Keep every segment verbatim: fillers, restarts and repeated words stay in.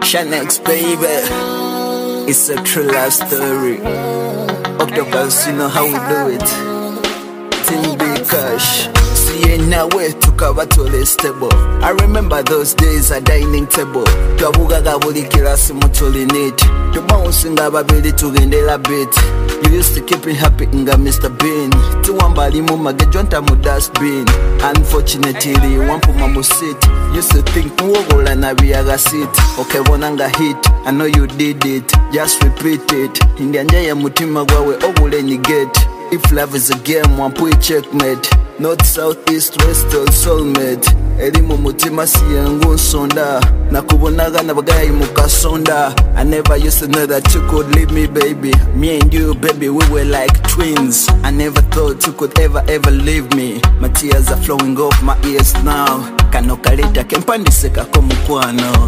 Shanex, baby. It's a true life story. Octopus, you know how we do it. Team Big Cash. See now way to cover to the stable. I remember those days at dining table. Twabugaga buli kirasi mutuli need. Tubawusinga babiri tugendera bit. You used to keep me happy nga Mister Bean. Tuwambali mu magejonta mu dustbin. Unfortunately, wampuma mu seat. Used to think muwogola na biyaga seat. Okay, bonanga hit. I know you did it. Just repeat it. Indianja ya mutima gwawe obule ni get. If love is a game, wampu checkmate. North, south, east, west, all soulmate. Elimu mutima siyengu nsonda. Nakubonaga na bagayi mukasonda. I never used to know that you could leave me, baby. Me and you, baby, we were like twins. I never thought you could ever, ever leave me. My tears are flowing off my ears now. Kano kaleta kempandiseka komukwano.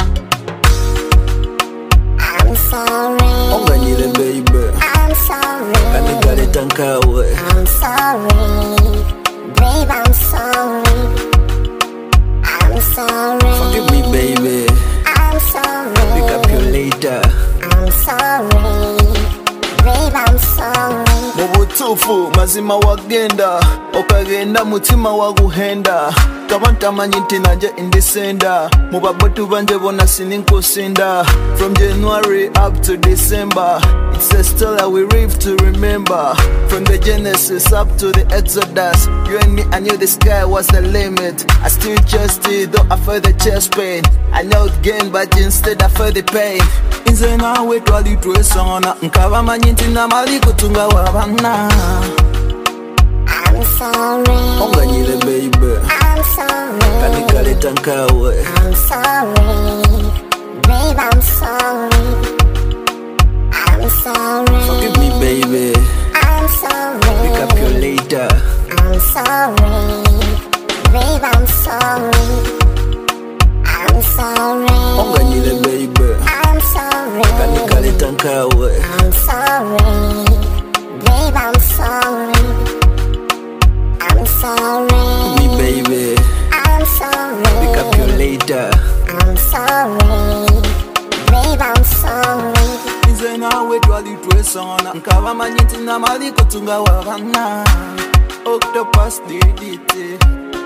I'm sorry. Onganyile, baby. I'm sorry. Kani kaleta nkawe. I'm sorry. Babe, I'm sorry. I'm sorry. Forgive me, baby. I'm sorry. Pick up you later. I'm sorry. Babe, I'm sorry. Mubutufu mazima wagenda. Okagenda mutima waguhenda. Kabantamanyi nti nanje indisenda. Mubabotu banje bona sininkusinda. From January up to December, it's a story we live to remember. From the Genesis up to the Exodus, you and me, I knew the sky was the limit. I still just it, though I felt the chest pain. I know it gain, but instead I felt the pain. Inze nawe twalitwesona nkabamanyi nti namali kutunga wabana. I'm sorry. Onganyile, baby. I'm sorry. Kani kaleta nkawe. I'm sorry. Babe, I'm sorry. I'm sorry. Forgive me, baby. I'm sorry. Pick up you later. I'm sorry. Babe, I'm sorry. I'm sorry. Onganyile, baby. I'm sorry. Kani kaleta nkawe. I'm sorry. Babe, I'm sorry. I'm sorry. Me, baby. I'm sorry. Pick up you later. I'm sorry. Babe, I'm sorry. Inze nawe twalitwesona nkabamanyi nti namali kutunga wabana. Octopus did it.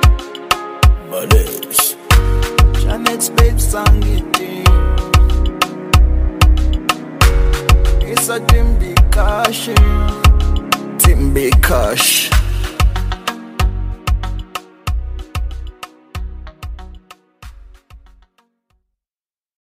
Badass. Shanex, babe, sang it. It's a Team Big Cash. Team Big Cash.